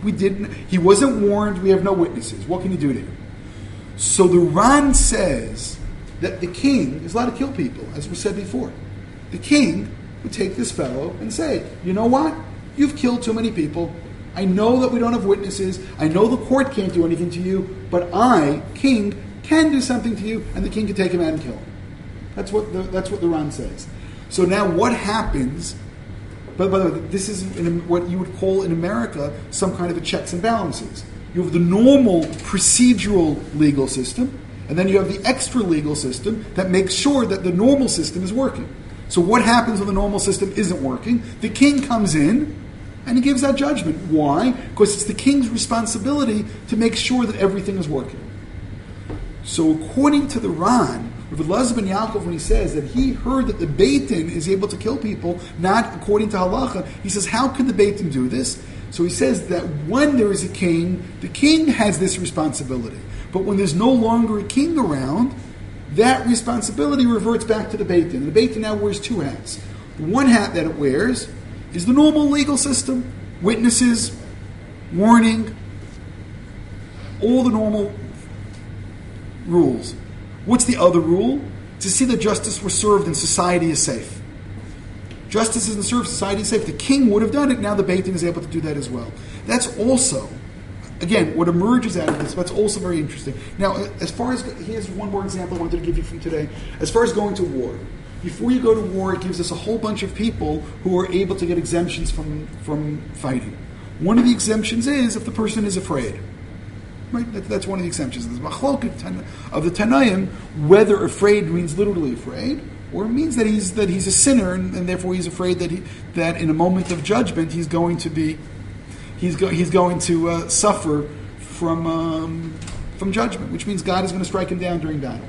He wasn't warned. We have no witnesses. What can you do to him? So the Ran says that the king is allowed to kill people, as was said before. The king would take this fellow and say, you know what? You've killed too many people. I know that we don't have witnesses. I know the court can't do anything to you, but I, king, can do something to you, and the king can take him out and kill him. That's what the Ran says. So now what happens? But by the way, this is what you would call in America some kind of a checks and balances. You have the normal procedural legal system, and then you have the extra legal system that makes sure that the normal system is working. So what happens when the normal system isn't working? The king comes in and he gives that judgment. Why? Because it's the king's responsibility to make sure that everything is working. So according to the Ran, Rav Elazar ben Yaakov, when he says that he heard that the Beit Din is able to kill people, not according to halacha, he says, how can the Beit Din do this? So he says that when there is a king, the king has this responsibility. But when there's no longer a king around, that responsibility reverts back to the Beit Din. The Beit Din now wears two hats. The one hat that it wears is the normal legal system, witnesses, warning, all the normal rules. What's the other rule? To see that justice was served and society is safe. Justice isn't served, society is safe. The king would have done it, now the Beit Din is able to do that as well. That's also, again, what emerges out of this, that's also very interesting. Now, as far as, here's one more example I wanted to give you from today. As far as going to war, before you go to war, it gives us a whole bunch of people who are able to get exemptions from fighting. One of the exemptions is if the person is afraid. Right? That's one of the exemptions. There's machloket of the Tanaim, whether afraid means literally afraid, or it means that he's a sinner, and therefore he's afraid that in a moment of judgment he's going to suffer from judgment, which means God is going to strike him down during battle.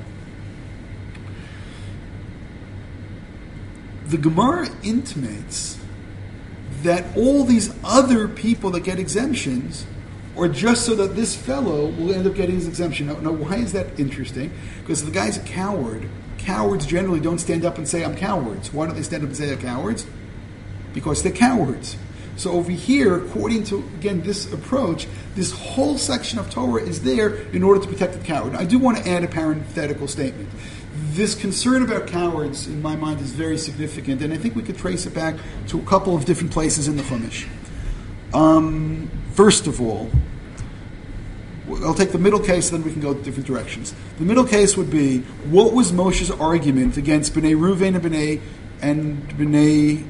The Gemara intimates that all these other people that get exemptions are just so that this fellow will end up getting his exemption. Now, why is that interesting? Because if the guy's a coward, cowards generally don't stand up and say, I'm cowards. Why don't they stand up and say they're cowards? Because they're cowards. So over here, according to, again, this approach, this whole section of Torah is there in order to protect the coward. I do want to add a parenthetical statement. This concern about cowards, in my mind, is very significant, and I think we could trace it back to a couple of different places in the Chumash. First of all, I'll take the middle case, then we can go different directions. The middle case would be, what was Moshe's argument against Bnei Ruvain and Bnei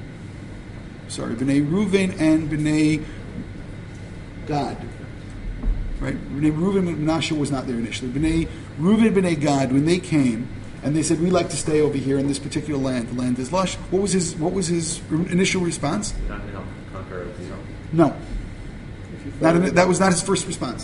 Gad? Right? Bnei Reuven and Menashe was not there initially. Bnei Reuven and Bnei Gad, when they came and they said, "We like to stay over here in this particular land. The land is lush." What was his initial response? No, that was not his first response.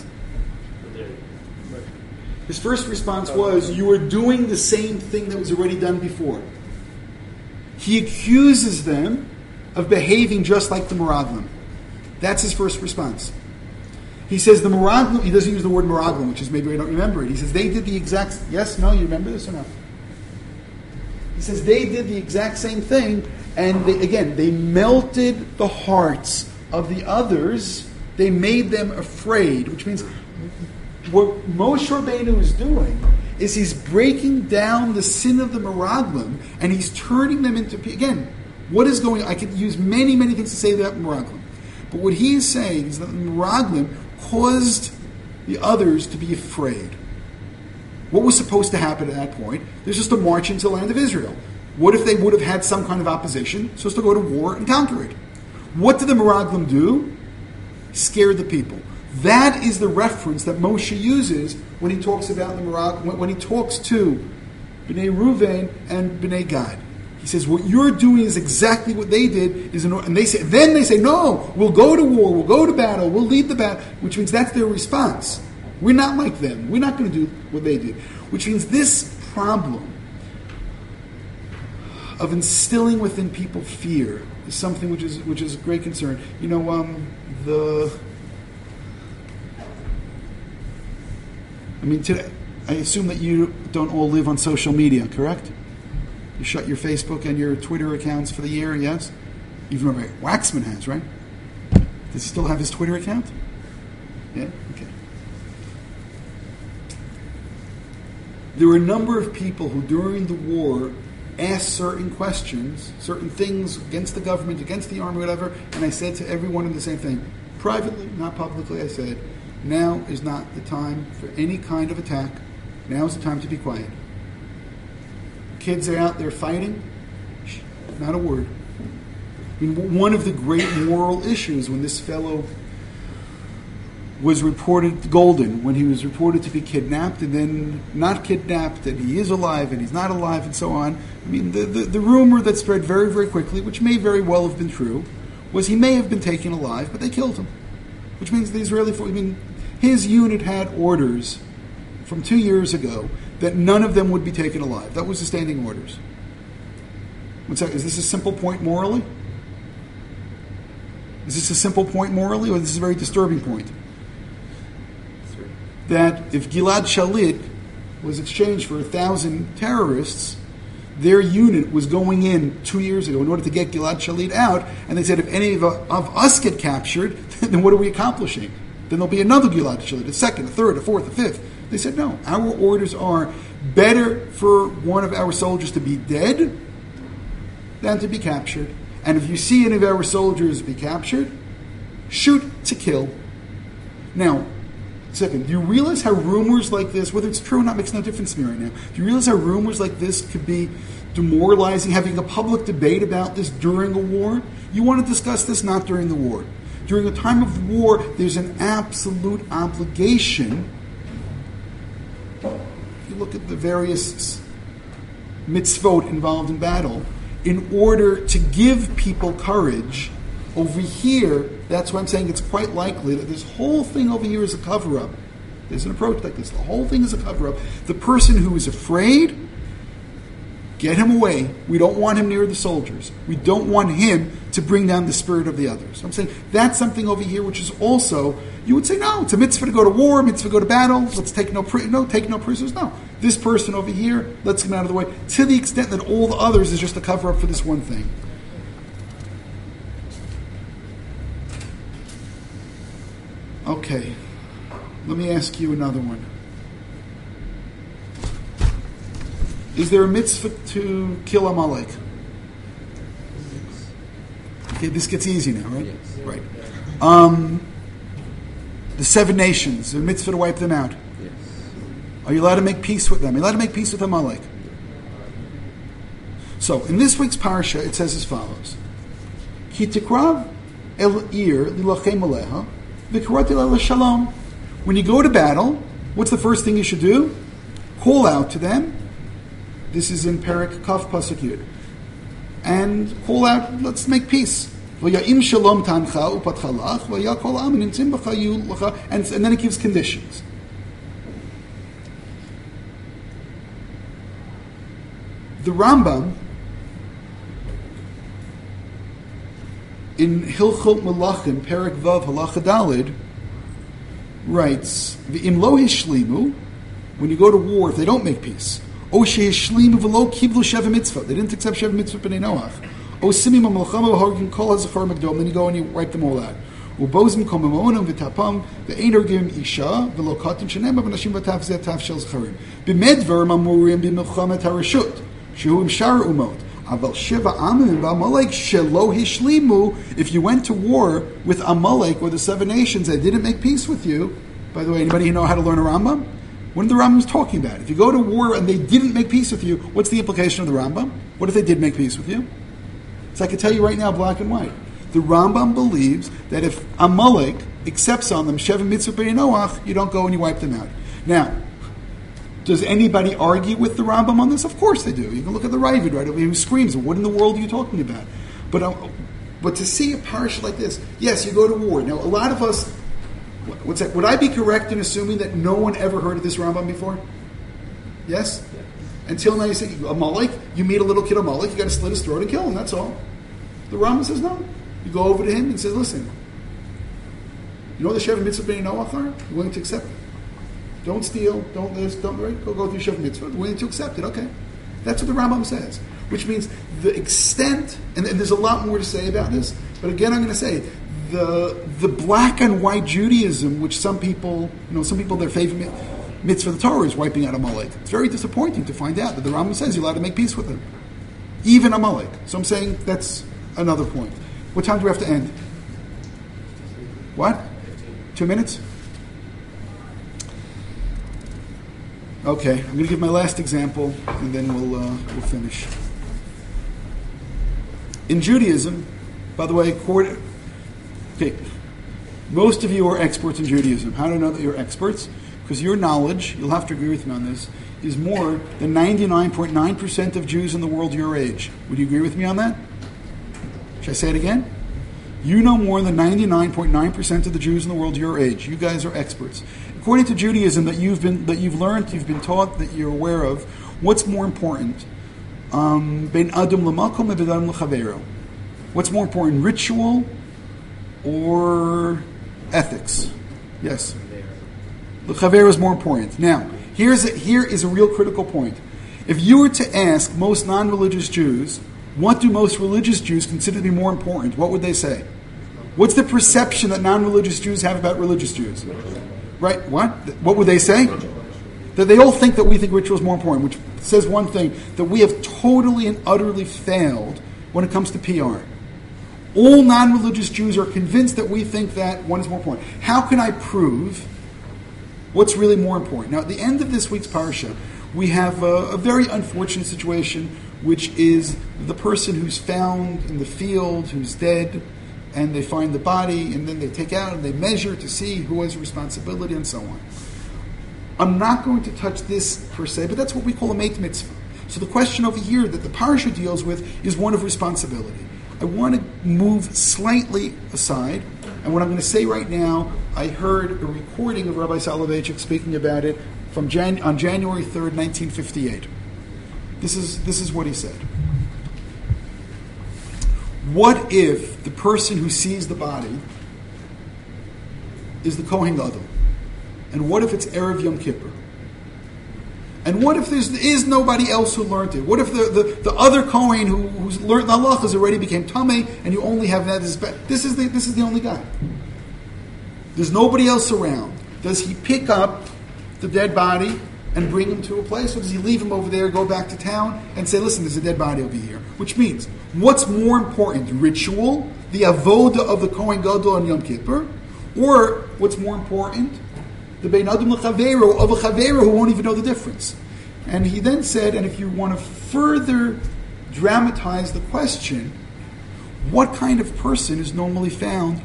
His first response was, "You are doing the same thing that was already done before." He accuses them of behaving just like the Meraglim. That's his first response. He says the Meraglim, he doesn't use the word Meraglim, which is maybe I don't remember it. He says they did the exact, yes, no, you remember this or no? He says they did the exact same thing, and they melted the hearts of the others. They made them afraid, which means what Moshe Rabbeinu is doing is he's breaking down the sin of the Meraglim, and he's turning them into, again, what is going on? I could use many, many things to say about Meraglim. But what he is saying is that the Meraglim caused the others to be afraid. What was supposed to happen at that point? There's just a march into the land of Israel. What if they would have had some kind of opposition? Supposed to go to war and conquer it. What did the Meraglim do? Scared the people. That is the reference that Moshe uses when he talks about the Meraglim, when he talks to Bnei Ruvain and Bnei Gad. He says, what you're doing is exactly what they did, and they say, no, we'll go to war, we'll go to battle, we'll lead the battle, which means that's their response. We're not like them. We're not going to do what they did. Which means this problem of instilling within people fear is something which is a great concern. You know, today, I assume that you don't all live on social media, correct? You shut your Facebook and your Twitter accounts for the year, yes? Even Rabbi Waxman has, right? Does he still have his Twitter account? Yeah? Okay. There were a number of people who, during the war, asked certain questions, certain things against the government, against the army, whatever, and I said to every one of them the same thing. Privately, not publicly, I said, now is not the time for any kind of attack. Now is the time to be quiet. Kids are out there fighting. Shh, not a word. I mean, one of the great moral issues when this fellow was reported, Golden, when he was reported to be kidnapped and then not kidnapped, and he is alive and he's not alive and so on. I mean, the rumor that spread very, very quickly, which may very well have been true, was he may have been taken alive, but they killed him. Which means the Israeli force, his unit had orders from 2 years ago that none of them would be taken alive. That was the standing orders. Is this a simple point morally? Is this a simple point morally, or is this a very disturbing point? That if Gilad Shalit was exchanged for 1,000 terrorists, their unit was going in 2 years ago in order to get Gilad Shalit out, and they said, if any of us get captured, then what are we accomplishing? Then there'll be another Gilad Shalit, a second, a third, a fourth, a fifth. They said, no, our orders are better for one of our soldiers to be dead than to be captured. And if you see any of our soldiers be captured, shoot to kill. Now, second, do you realize how rumors like this, whether it's true or not makes no difference to me right now, do you realize how rumors like this could be demoralizing, having a public debate about this during a war? You want to discuss this not during the war. During a time of war, there's an absolute obligation. If you look at the various mitzvot involved in battle, in order to give people courage, over here, that's why I'm saying it's quite likely that this whole thing over here is a cover-up. There's an approach like this. The whole thing is a cover-up. The person who is afraid, get him away. We don't want him near the soldiers. We don't want him to bring down the spirit of the others. So I'm saying that's something over here which is also, you would say, no, it's a mitzvah to go to war, mitzvah to go to battle, let's take no prisoners. No. This person over here, let's get him out of the way, to the extent that all the others is just a cover-up for this one thing. Okay, let me ask you another one. Is there a mitzvah to kill Amalek? Okay, this gets easy now, right? Yes. Right. The 7 nations, the mitzvah to wipe them out. Yes. Are you allowed to make peace with them? Are you allowed to make peace with Amalek? So, in this week's parsha, it says as follows. Ki tikrav el ir lilachem aleha v'karati el shalom. When you go to battle, what's the first thing you should do? Call out to them. This is in Perek Kaf Pasuk Yud. And call out, let's make peace. V'ya'im shalom tancha upatchalach v'ya'kol am nimtzim b'cha yulacha. And then it gives conditions. The Rambam in Hilchot Malachim, Perek Vav Halacha Dalid, writes, "V'im lo hishlimu," when you go to war, if they don't make peace, "O shehishlimu v'lo kiblu sheva mitzvah," they didn't accept sheva mitzvah b'nei Noach. "O simim ha'malchama v'hargim kol ha'zachar magdom," then you go and you wipe them all out. "U'bozim kol mamonam v'tapam v'ein orgim isha v'lo katim shenema v'nashim v'taf zeh taf shel zacharim b'medvar mamurim b'milchamet harashut shehu im shar umot." If you went to war with Amalek or the 7 nations that didn't make peace with you, by the way, anybody know how to learn a Rambam? What are the Rambams talking about? If you go to war and they didn't make peace with you, what's the implication of the Rambam? What if they did make peace with you? So I can tell you right now, black and white. The Rambam believes that if Amalek accepts on them Sheva Mitzvah B'nei Noach, you don't go and you wipe them out. Now, does anybody argue with the Rambam on this? Of course they do. You can look at the Ravid, right? He screams, what in the world are you talking about? But to see a parsha like this, yes, you go to war. Now, a lot of us, what's that? Would I be correct in assuming that no one ever heard of this Rambam before? Yes? Yeah. Until now you say, Amalek, you meet a little kid Amalek, you got to slit his throat and kill him, that's all. The Rambam says no. You go over to him and says, listen, you know what the Sheva Mitzvah B'nei Noach are? You're willing to accept it. Don't steal, don't this, don't, right? Go through Sheva Mitzvah. Willing to accept it, okay. That's what the Rambam says. Which means the extent, and there's a lot more to say about this, but again I'm going to say, the black and white Judaism, which some people their favorite mitzvah of the Torah is wiping out Amalek. It's very disappointing to find out that the Rambam says you're allowed to make peace with him, even Amalek. So I'm saying that's another point. What time do we have to end? What? 2 minutes? Okay, I'm going to give my last example, and then we'll finish. In Judaism, by the way, most of you are experts in Judaism. How do I know that you're experts? Because your knowledge, you'll have to agree with me on this, is more than 99.9% of Jews in the world your age. Would you agree with me on that? Should I say it again? You know more than 99.9% of the Jews in the world your age. You guys are experts. According to Judaism that you've learned, you've been taught, that you're aware of, what's more important? Bein adam l'makom and bein adam l'chavero. What's more important, ritual or ethics? Yes. L'chavero is more important. Now, here is a real critical point. If you were to ask most non-religious Jews, what do most religious Jews consider to be more important? What would they say? What's the perception that non-religious Jews have about religious Jews? Right? What? What would they say? That they all think that we think ritual is more important, which says one thing, that we have totally and utterly failed when it comes to PR. All non-religious Jews are convinced that we think that one is more important. How can I prove what's really more important? Now, at the end of this week's parasha, we have a very unfortunate situation, which is the person who's found in the field, who's dead, and they find the body, and then they take out and they measure to see who has responsibility and so on. I'm not going to touch this per se, but that's what we call a meit mitzvah. So the question over here that the parasha deals with is one of responsibility. I want to move slightly aside, and what I'm going to say right now, I heard a recording of Rabbi Soloveitchik speaking about it on January 3rd, 1958. This is what he said. What if the person who sees the body is the Kohen Gadol? And what if it's Erev Yom Kippur? And what if there is nobody else who learned it? What if the other Kohen who's learned the halachas already became Tameh, and you only have that as this is the only guy. There's nobody else around. Does he pick up the dead body and bring him to a place, or does he leave him over there, go back to town, and say, listen, there's a dead body over here? Which means, what's more important, ritual, the avoda of the Kohen Gadol on Yom Kippur, or what's more important, the Bein Adam L'Chavero of a Chavero who won't even know the difference? And he then said, and if you want to further dramatize the question, what kind of person is normally found,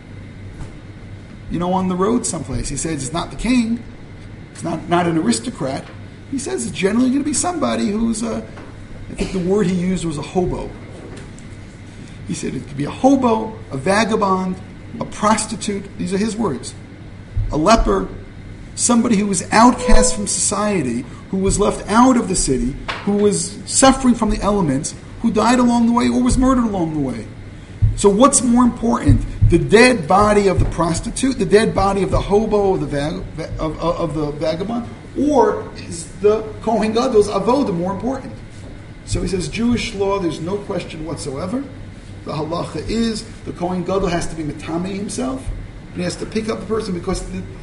on the road someplace? He says it's not the king, it's not an aristocrat. He says it's generally going to be somebody who's I think the word he used was a hobo. He said it could be a hobo, a vagabond, a prostitute. These are his words. A leper, somebody who was outcast from society, who was left out of the city, who was suffering from the elements, who died along the way or was murdered along the way. So what's more important? The dead body of the prostitute, the dead body of the hobo, of the vagabond, or is the Kohen Gadol's avoda more important? So he says, Jewish law, there's no question whatsoever. The halacha is the Kohen Gadol has to be metameh himself, and he has to pick up the person because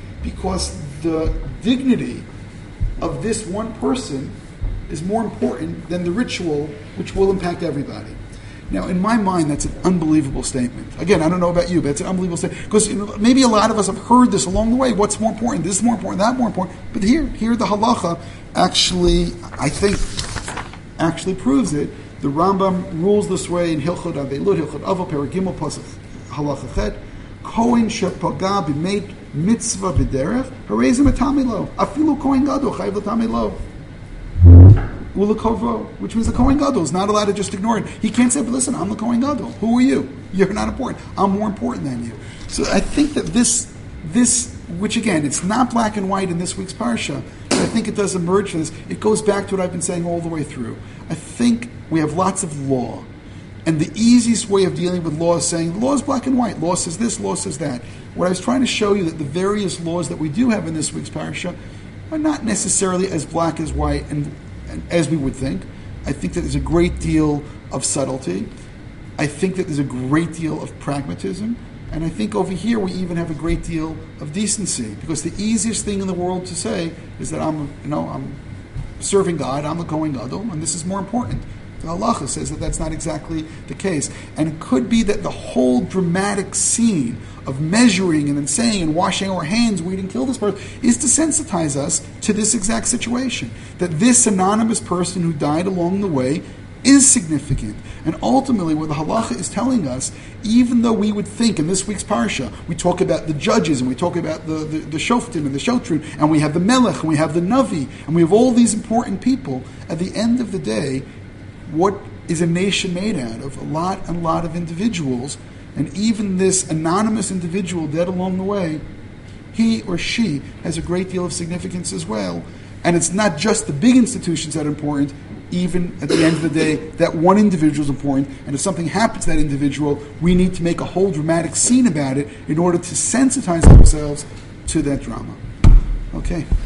the dignity of this one person is more important than the ritual, which will impact everybody. Now, in my mind, that's an unbelievable statement. Again, I don't know about you, but it's an unbelievable statement. Because maybe a lot of us have heard this along the way. What's more important? This is more important, that more important. But here the halacha actually, I think, proves it. The Rambam rules this way in Hilchot Avelut, Hilchot Avo, Peragimel, Pasuk Halacha Chet. Kohen shepaga b'meit mitzvah b'derech, harezim etami lo. Afilu Kohen Gadol chayv l'tami lo. Which means the Kohen Gadol is not allowed to just ignore it. He can't say, but listen, I'm the Kohen Gadol. Who are you? You're not important. I'm more important than you. So I think that this, which again, it's not black and white in this week's parsha, but I think it does emerge from this. It goes back to what I've been saying all the way through. I think we have lots of law. And the easiest way of dealing with law is saying, law is black and white. Law says this, law says that. What I was trying to show you that the various laws that we do have in this week's parsha are not necessarily as black as white and as we would think. I think that there's a great deal of subtlety. I think that there's a great deal of pragmatism. And I think over here we even have a great deal of decency, because the easiest thing in the world to say is that I'm serving God, I'm a Kohen Gadol, and this is more important. The halacha says that that's not exactly the case. And it could be that the whole dramatic scene of measuring and then saying and washing our hands, we didn't kill this person, is to sensitize us to this exact situation. That this anonymous person who died along the way is significant. And ultimately what the halacha is telling us, even though we would think in this week's parsha, we talk about the judges and we talk about the shoftim and the shotrim, and we have the melech and we have the navi, and we have all these important people, at the end of the day, what is a nation made out of? A lot of individuals, and even this anonymous individual dead along the way, he or she has a great deal of significance as well. And it's not just the big institutions that are important. Even at the end of the day, that one individual is important, and if something happens to that individual, we need to make a whole dramatic scene about it in order to sensitize ourselves to that drama. Okay.